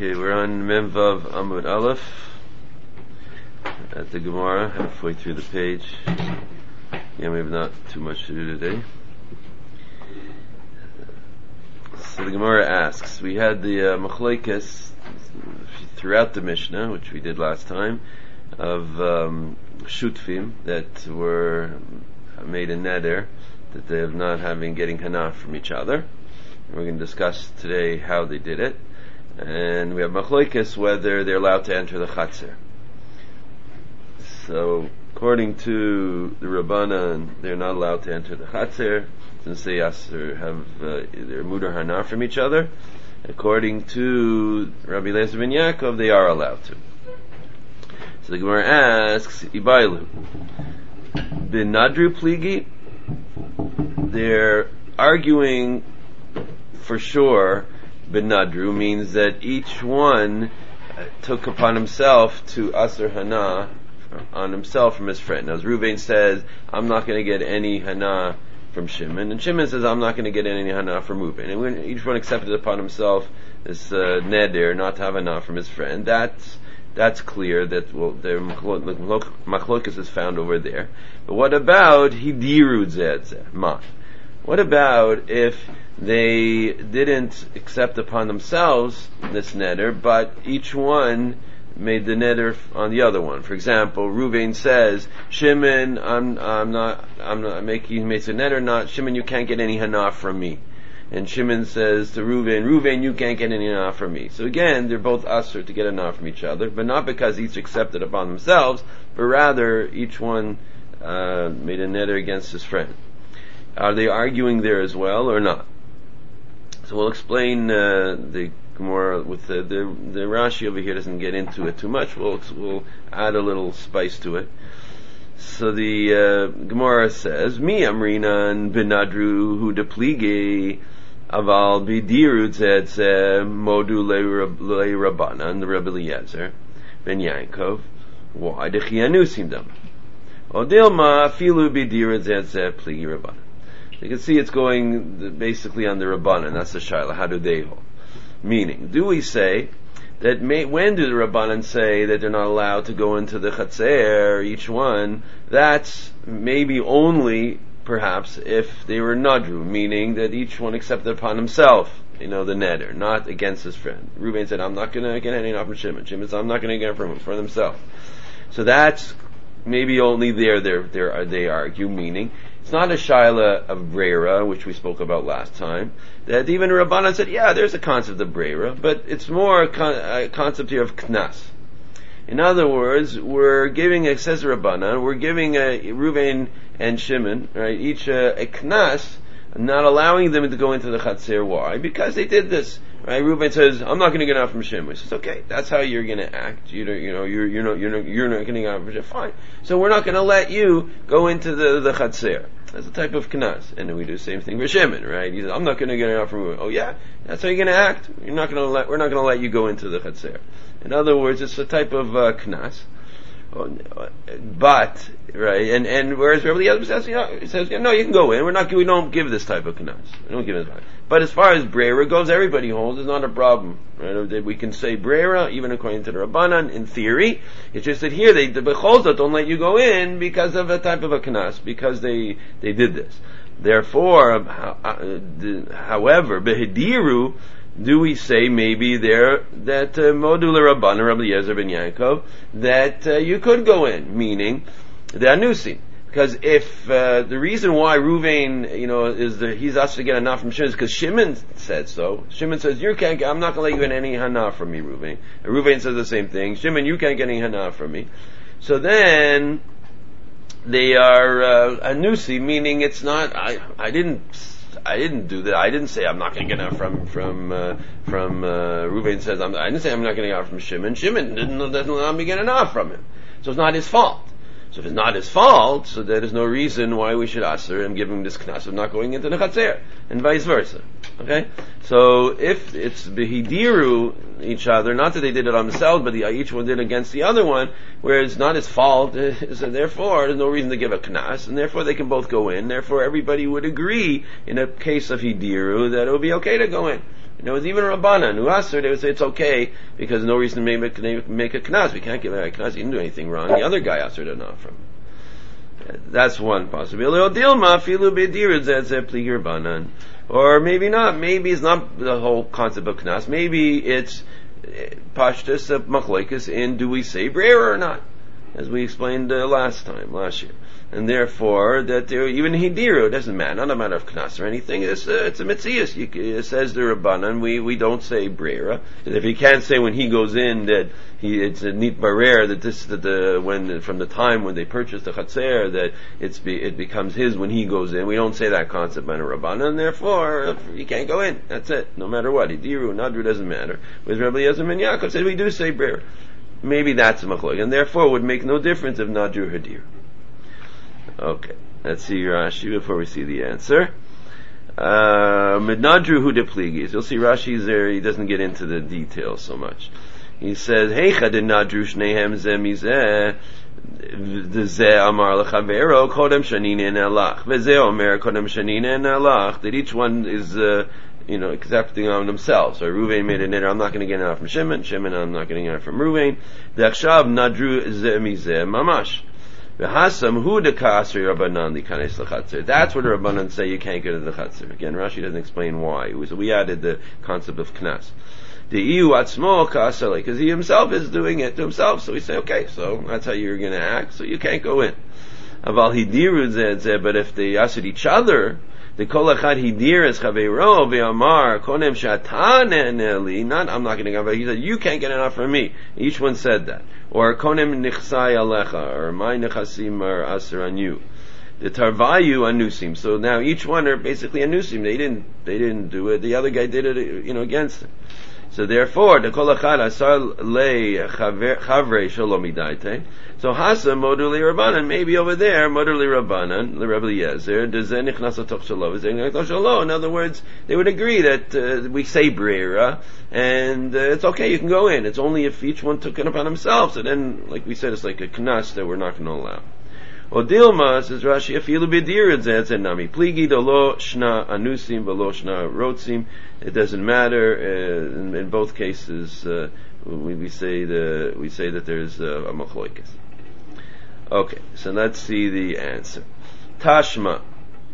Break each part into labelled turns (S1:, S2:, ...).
S1: Okay, we're on Memvav Amud Aleph at the Gemara, halfway through the page. Yeah, we have not too much to do today. So the Gemara asks, we had the machlokes throughout the Mishnah, which we did last time, of shutfim that were made in neder, that they have not getting hana from each other. And we're going to discuss today how they did it. And we have machlokes whether they're allowed to enter the Chatzir. So, according to the Rabbanan, they're not allowed to enter the Chatzir, since they have their mudar hana from each other. According to Rabbi Eliezer ben Yaakov, they are allowed to. So the Gemara asks, Ibailu, bin nadru pligi? They're arguing for sure. Ben nadru means that each one took upon himself to asr hana on himself from his friend. Now, as Reuven says, I'm not going to get any hana from Shimon, and Shimon says, I'm not going to get any hana from Reuven. And when each one accepted upon himself this neder, not to have hana from his friend, that's clear that the machlokas is found over there. But what about hidiru zeh ma? What about if they didn't accept upon themselves this neder, but each one made the neder on the other one? For example, Reuven says, Shimon, I'm not making, he makes a neder, not, Shimon, you can't get any hana from me. And Shimon says to Reuven, you can't get any hana from me. So again, they're both asur to get hana from each other, but not because each accepted upon themselves, but rather each one made a neder against his friend. Are they arguing there as well or not? So we'll explain the Gemara with the Rashi over here doesn't get into it too much. We'll add a little spice to it. So the Gemara says, Mi amrinan benadru hu deplige aval bidiru tzedze modu le rabbanan the Rabbi Eliezer ben Yaakov. Why dechianusim them? Odilma filu bidiru tzedze pligi rabbanan. You can see it's going basically on the Rabbanan. That's the Shaila. How do they hold? Meaning, do we say that when do the Rabbanan say that they're not allowed to go into the Chatzer, each one? That's maybe only, perhaps, if they were Nadru, meaning that each one accepted upon himself, the neder, not against his friend. Reuven said, I'm not going to get any from Shimon. Shimon said, I'm not going to get it from him, for themselves. So that's maybe only there they argue, meaning, it's not a shaila of breira, which we spoke about last time, that even Rabbanan said, yeah, there's a concept of breira, but it's more a concept here of knas. In other words, we're giving, it says Rabbanan, we're giving Reuven and Shimon, right, each a knas, not allowing them to go into the Chatzir. Why? Because they did this. Right? Reuven says, I'm not going to get out from Shimon. He says, okay, that's how you're going to act. You're not going to get out from Shimon. Fine. So we're not going to let you go into the Chatzir. That's a type of knas. And then we do the same thing for Shimon, right? He says, I'm not going to get out from Reuven. Oh yeah? That's how you're going to act? We're not going to let you go into the Chatzir. In other words, it's a type of knas. But right, and whereas Rabbi Eliezer says, no, you can go in. We don't give this type of knas. We don't give it. But as far as breira goes, everybody holds it's not a problem. Right? We can say breira even according to the Rabbanan in theory. It's just that here the becholzot don't let you go in because of a type of a knas, because they did this. Therefore, however, behidiru. Do we say maybe there that modula Rabbanan Rabbi Eliezer ben Yaakov that you could go in, meaning the anusim? Because if the reason why Reuven, he's asked to get hana from Shimon is because Shimon said so. Shimon says, I'm not going to let you get any hana from me, Reuven. And Reuven says the same thing. Shimon, you can't get any hana from me. So then they are anusi, meaning it's not. I didn't do that. I didn't say I'm not going to get out from Reuven says I didn't say I'm not going to get out from Shimon. Shimon doesn't let me get enough from him. So it's not his fault. So if it's not his fault, so there is no reason why we should answer and give him this knas of not going into the Chatzir, and vice versa. Okay? So if it's behidiru each other, not that they did it on themselves, but each one did against the other one, where it's not his fault, so therefore there's no reason to give a knas, and therefore they can both go in, therefore everybody would agree in a case of hidiru that it would be okay to go in. And there was even a Rabbanan who asked her, they would say it's okay because no reason to make a knas. We can't give her a knas. He didn't do anything wrong. The other guy asked her to not from. That's one possibility. Or maybe not. Maybe it's not the whole concept of knas. Maybe it's pashtus of machlokes in do we say brera or not, as we explained last year. And therefore, that even hidiru, it doesn't matter, not a matter of knas or anything. It's a mitzias. It says the Rabbanan, we don't say brera. If he can't say when he goes in that it's a nit barer when from the time when they purchased the chatzer that it becomes his when he goes in. We don't say that concept by the Rabbanan, and therefore he can't go in. That's it. No matter what, hidiru, nadru doesn't matter. With Rabbi Eliezer ben Yaakov said we do say brera. Maybe that's a machlok, and therefore it would make no difference if nadru hidiru. Okay, let's see Rashi before we see the answer. Midnadru hu de pligis. You'll see Rashi's there, he doesn't get into the details so much. He says, Heicha de nadru shnehem ze mizeh, ze amar lechavero, kodem shaninen elach, veze omer kodem shaninen elach, that each one is, accepting on themselves. So Ruvain made a nidr, I'm not going to get it out from Shimon, I'm not getting it out from Ruvain. The akshav nadru ze mizeh mamash. V'hasam hu de kasri Rabbanan likanes l'chatzer. That's what the Rabbanan say you can't go to the chatzer. Again, Rashi doesn't explain why. We added the concept of knas. The iu atzmo kasali, because he himself is doing it to himself. So we say, okay, so that's how you're going to act. So you can't go in. Aval hidiru zeh, but if they asked each other, the kol echad hidir es chaveiro ve'amar konem shatan eli. Not I'm not going to go. He said you can't get enough from me. Each one said that. Or konem nichsai alecha, or my nechasim are aser on you. The tarvayu anusim. So now each one are basically anusim. They didn't do it. The other guy did it, against him. So therefore, the kol echad asar le chavrei shalom idaite. So Hasa moduli Rabbanan, maybe over there moduli Rabbanan, the Rebbe Eliezer, does nichnas atoch shalo. In other words, they would agree that we say brera, and it's okay, you can go in. It's only if each one took it upon himself. So then, like we said, it's like a knas that we're not going to allow. Odilma says Rashi, afilu b'dirid zeh nami pligi dolo shna anusim v'lo shna rotzim. It doesn't matter. In both cases, we say that there's a machlokes. Okay, so let's see the answer. Tashma.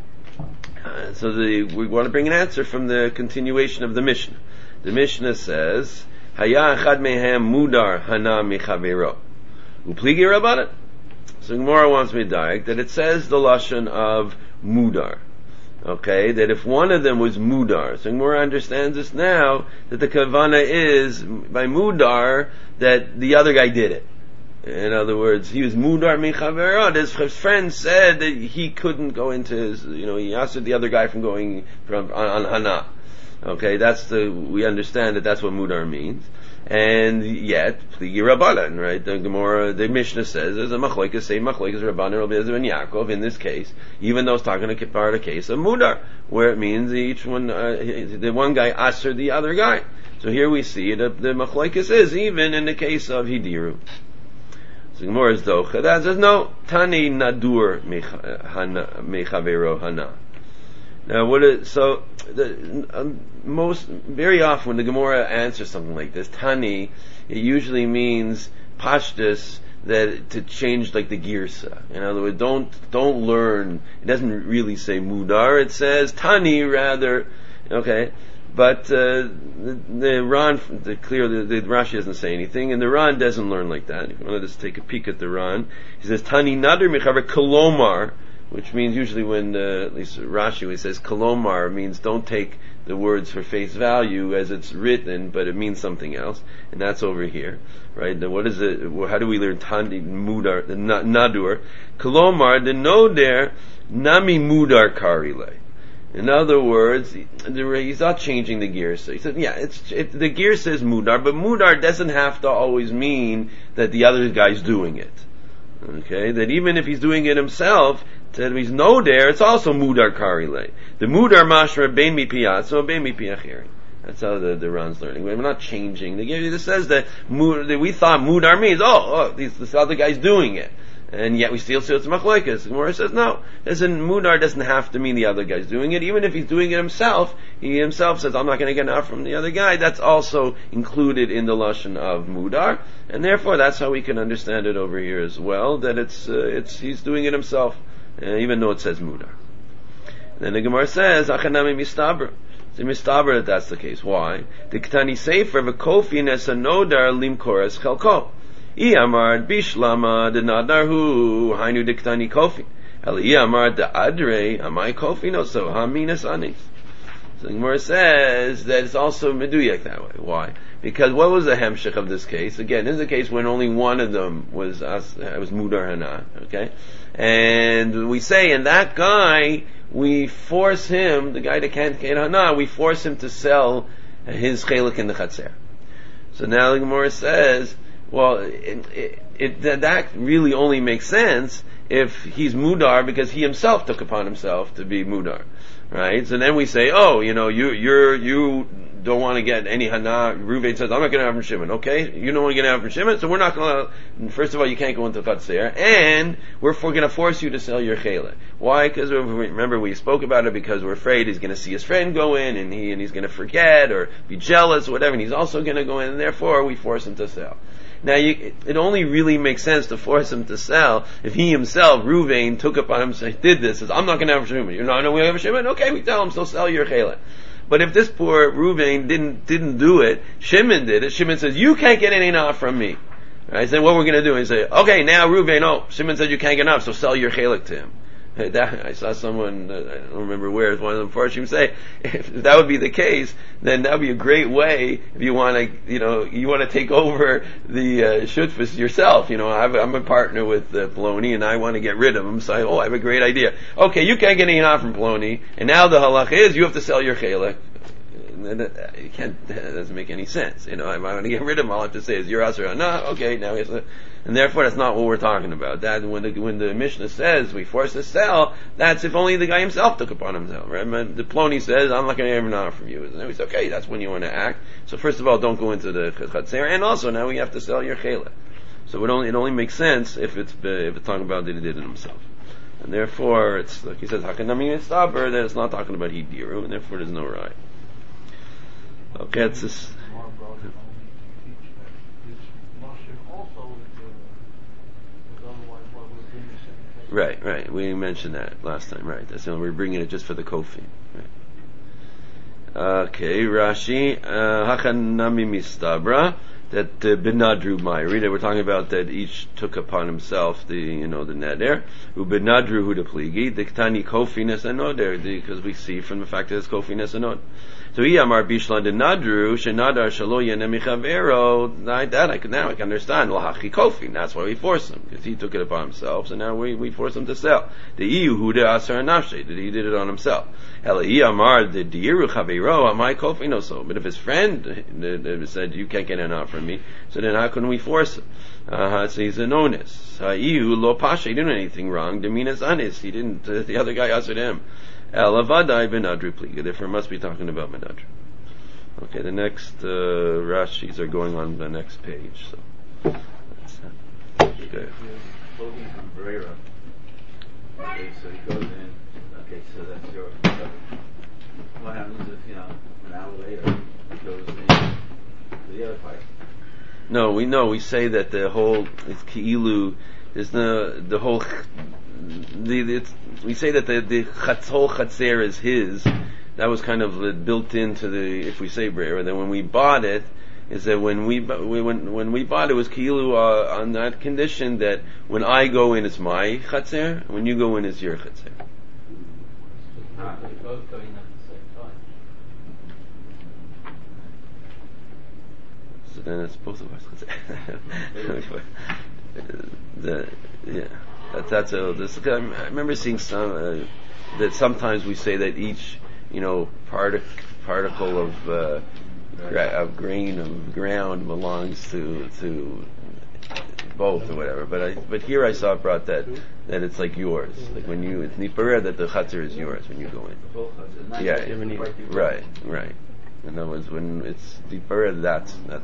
S1: We want to bring an answer from the continuation of the Mishnah. The Mishnah says, Haya echad mehem mudar hana michavero. Upligi rabbanan. So Gemara wants me to direct that it says the lashon of mudar. Okay, that if one of them was mudar, so Gemara understands this now, that the kavana is, by mudar, that the other guy did it. In other words, he was mudar michavero. His friend said that he couldn't go into his, he asked the other guy from going on hana. Okay, we understand that that's what mudar means. And yet, pligi rabbanan, right? The Gemara, the Mishnah says, there's a machlokes, same machlokes, Rabbanan, Rabbi Eliezer ben Yaakov, in this case, even though it's talking about a case of mudar, where it means each one, the one guy asked the other guy. So here we see the machlokes is even in the case of hidiru. So Gemara is docha. That says no. Tani nadur mechavero hana. Now, very often when the Gemara answers something like this, Tani, it usually means pashtus, that to change like the girsa. In other words, don't learn. It doesn't really say mudar. It says Tani rather. Okay. But the Ran, the Rashi doesn't say anything, and the Ran doesn't learn like that. If you want to just take a peek at the Ran, he says Tani Nader Mechaver Kolomar, which means usually when at least Rashi, when he says Kolomar, means don't take the words for face value as it's written, but it means something else, and that's over here, right? Now, what is it? How do we learn Tani Mudar Nadur Kolomar? The Noder Nami Mudar Karile. In other words, he's not changing the girsa. He said, the girsa is mudar, but mudar doesn't have to always mean that the other guy's doing it. Okay, that even if he's doing it himself, that he's no there, it's also mudar karile. The mudar mashra bein mi piyatzo, bein mi piyachiri. That's how the Ran's learning. We're not changing. This says that we thought mudar means, this other guy's doing it. and yet we still say it's machlokes. The Gemara says no. Mudar doesn't have to mean the other guy's doing it. Even if he's doing it himself, he himself says, I'm not going to get enough from the other guy. That's also included in the lashon of mudar, and therefore that's how we can understand it over here as well. That it's he's doing it himself, even though it says mudar. Then the Gemara says, Achanami mistabra. It's mistabra that's the case. Why? The Ketani Sefer v'kofi nesanodar limkoras chelko. Iyamar bishlama de nadarhu hainu de Ketani kofi. El iyamar de adre amai kofi no so haminas anis. So the Gemara says that it's also meduyak that way. Why? Because what was the hemshech of this case? Again, this is a case when only one of them was mudar hana. Okay, and we say, and that guy, we force him, the guy that can't get hana, we force him to sell his chelik in the chatzer. So now the Gemara says, well, that really only makes sense if he's mudar because he himself took upon himself to be mudar, right? So then we say, oh, you don't want to get any hana. Reuven says, I'm not going to have from Shimon. Okay, you don't want to get out from Shimon, so we're not going to. First of all, you can't go into chatzer, and we're going to force you to sell your chelik. Why? Because remember we spoke about it because we're afraid he's going to see his friend go in, and he's going to forget or be jealous or whatever, and he's also going to go in, and therefore we force him to sell. Now, it only really makes sense to force him to sell if he himself, Reuven, took upon himself, did this, says, I'm not going to have a Shimon. You're not going to have a Shimon? Okay, we tell him, so sell your chelik. But if this poor Reuven didn't do it, Shimon did it, Shimon says, you can't get any enough from me. Right? I said, what we're going to do? He said, okay, now Reuven, Shimon said you can't get enough, so sell your chelik to him. I saw someone, I don't remember where, one of them Farshim say, if that would be the case, then that would be a great way if you want to, you want to take over the shutfus yourself. I'm a partner with Ploni and I want to get rid of him, so I have a great idea. Okay, you can't get any enough from Ploni, and now the halach is you have to sell your chelik. You can't, that doesn't make any sense. If I want to get rid of him, all I have to say is your asur. No, okay, now he has to, and therefore that's not what we're talking about. That when the Mishnah says we force to sell, that's if only the guy himself took upon himself, right? The Ploni says, I'm not going to have enough from you. And then we say, okay, that's when you want to act. So first of all, don't go into the chatzer, and also now we have to sell your chelik. So it only makes sense if it's talking about that he did it himself. And therefore, it's like he says, Hakanami Mistaber, that it's not talking about Hidiru, and therefore there's no right. Okay, it's this. Right. We mentioned that last time. Right. That's we're bringing it just for the kofi. Right. Okay, Rashi. Hakanami mistabra that benadru ma'iri. That we're talking about that each took upon himself the neder. Ubenadru hu de pligi. The ktani kofi nesanoder because we see from the fact that it's kofi nesanod. So Iyamar Bishlan de Nadru, Shenadar Shaloya Nemichavero, that I can understand. Well, Hachi Kofi, that's why we force him, because he took it upon himself, so now we force him to sell. The Iyu Hude Asar Nafshe, that he did it on himself. Hela Iyamar de Diru Chavero, Amai Kofi no so. But if his friend said, you can't get enough from me, so then how can we force him? So he's an onus. Iyu Lo Pasha, he didn't do anything wrong. Deminas Anis, he didn't, the other guy answered him. Elavadai benadru pliga. Therefore, must be talking about menadru. Okay, the next Rashis are going on the next page. So, good.
S2: Clothing from Brera. Okay, so he goes in. Okay, so that's your. What happens if an hour later he goes in to the other part?
S1: No, we say that the whole it's ki'ilu. There's the whole. We say that the whole chatzer is his. That was kind of built into the, if we say brera, then when we bought it, is that when we bought it was kilu on that condition that when I go in it's my chatzer, when you go in it's your chatzer.
S3: They're both going at the same time.
S1: So then it's both of us chatzer. I remember seeing some that sometimes we say that each particle of grain of ground belongs to both or whatever. But here I saw it brought that it's like yours. Like when it's nipara that the chatzar is yours when you go in. Yeah, right. In other words, when it's nipara, that's